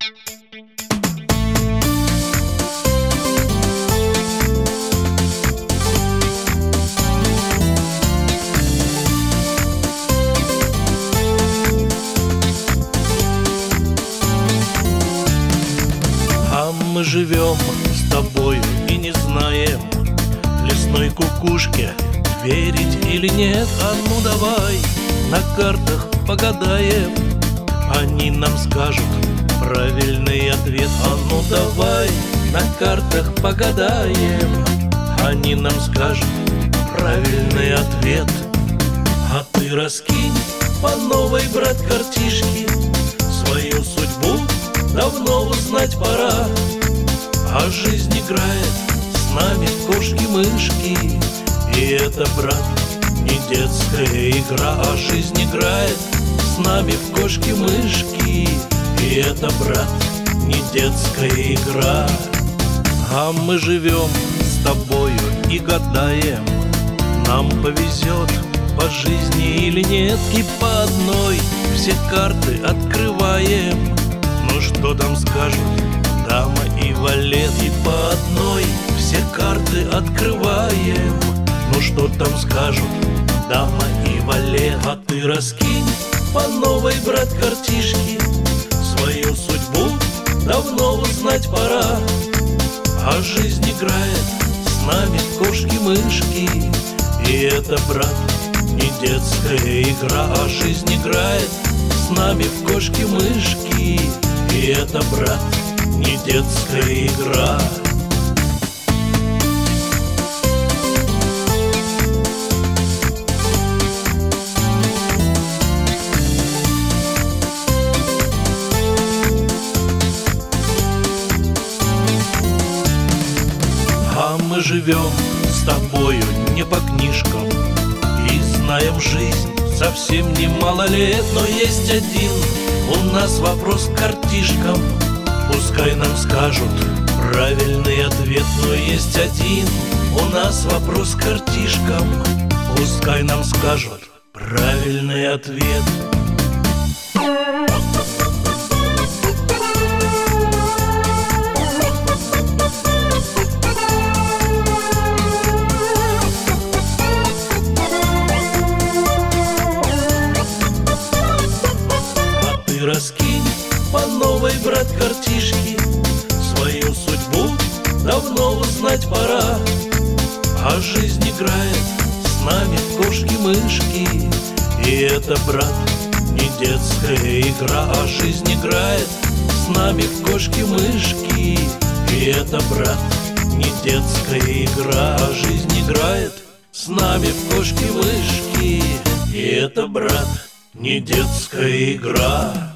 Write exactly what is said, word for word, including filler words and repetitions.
Мы живем с тобою и не знаем лесной кукушке верить или нет. А ну давай на картах погадаем, они нам скажут правильный ответ. А ну давай на картах погадаем, они нам скажут правильный ответ. А ты раскинь по новой, брат, картишки, свою судьбу давно узнать пора. А жизнь играет с нами в кошки-мышки, и это, брат, не детская игра. А жизнь играет с нами в кошки-мышки, и это, брат, не детская игра. А мы живем с тобою и гадаем, нам повезет по жизни или нет. И по одной все карты открываем. Ну что там скажут дама и валет? И по одной все карты открываем. Ну что там скажут дама и валет? А ты раскинь по новой, брат, картишки, свою судьбу давно узнать пора. А жизнь играет с нами в кошки-мышки, и это, брат, не детская игра. А жизнь играет с нами в кошки-мышки, и это, брат, не детская игра. А мы живем с тобою не по книжкам и знаем жизнь совсем немало лет. Но есть один у нас вопрос к картишкам, пускай нам скажут правильный ответ. Но есть один у нас вопрос к картишкам, пускай нам скажут правильный ответ. Раскинь по новой, брат, картишки, свою судьбу давно узнать пора. А жизнь играет с нами в кошки-мышки, и это, брат, не детская игра. А жизнь играет с нами в кошки-мышки, и это, брат, не детская игра. А жизнь играет с нами в кошки-мышки, и это, брат, не детская игра.